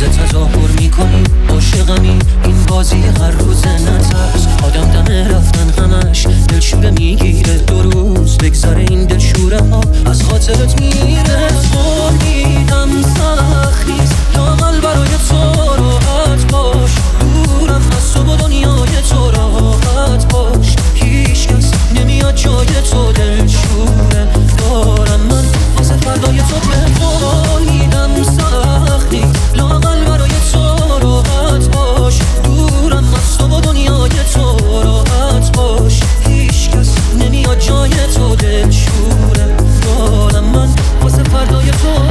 تظاهر میکنی عاشقمی، این بازی هر روزه نترس. آدم دم رفتن همش دلشوره میگیره، 2 روز بگذره این دلشوره ها از خاطرت میره. فهمیدم سخت نیست لااقل برای تو راحت باش، دورم از تو با دنیای تو راحت باش. هیچ کس نمیاد جای تو، دلشوره دارم من واسه فردای تو. فهمیدم سخت نیست لااقل برای تو راحت باش، دورم از تو با دنیای تو راحت باش. هیچ کس نمیاد جای تو، دلشوره دارم من واسه فردای تو.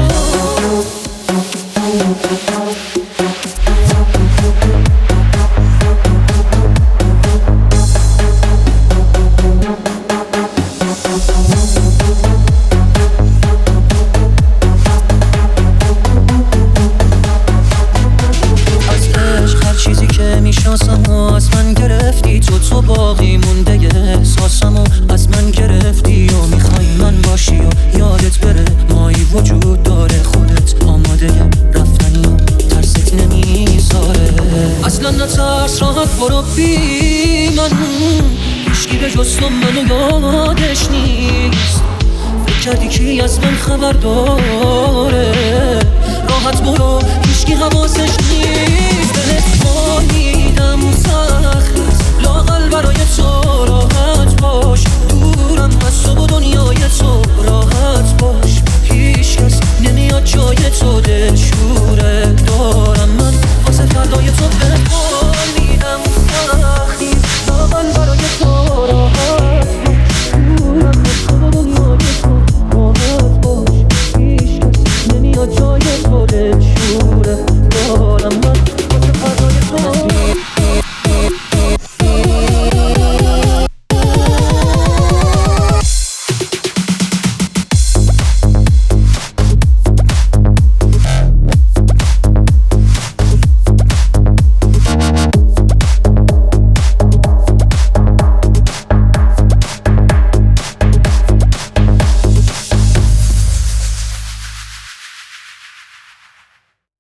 از من گرفتی تو باقی مونده احساسمو از من گرفتی و میخوای من باشی و یادت بره مایی وجود داره، خودت آماده رفتنی و ترست نمیذاره. اصلا نترس راحت برو بی من، هیچکی به جز تو منو یادش نیست. فکر کردی کی از من خبر داره؟ راحت برو هیچکی حواسش